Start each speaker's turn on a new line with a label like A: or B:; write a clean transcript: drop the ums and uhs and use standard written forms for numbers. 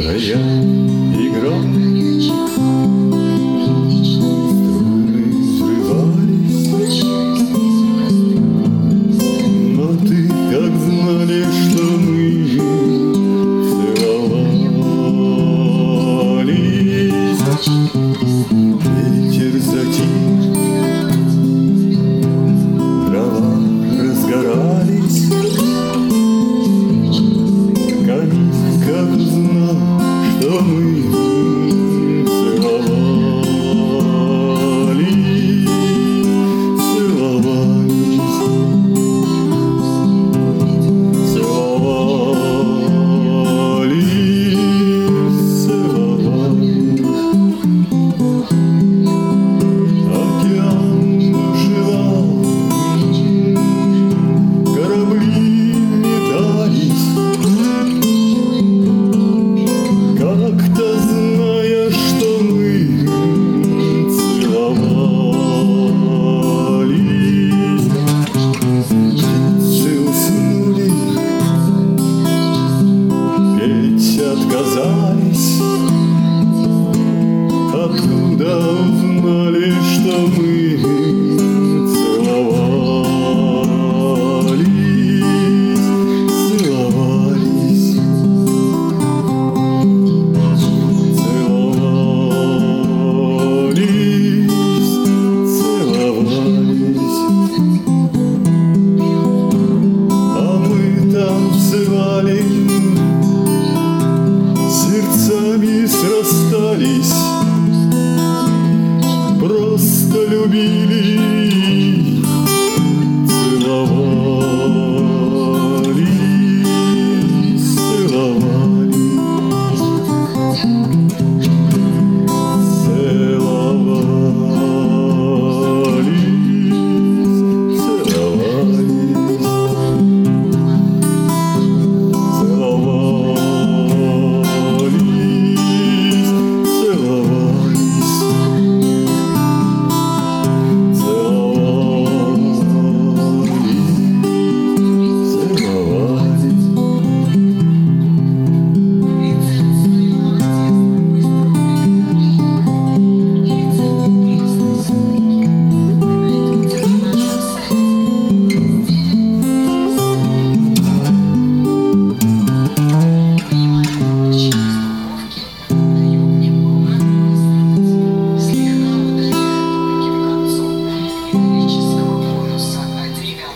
A: рояль играл, струны взрывались, но ты как знали, что мы целовались. Ветер затих, дрова разгорались, как знал, что мы целовались, целовались, целовались, целовались. Океан бушевал, корабли метались, как-то зная, что мы целовались. Птицы уснули, петь отказались, откуда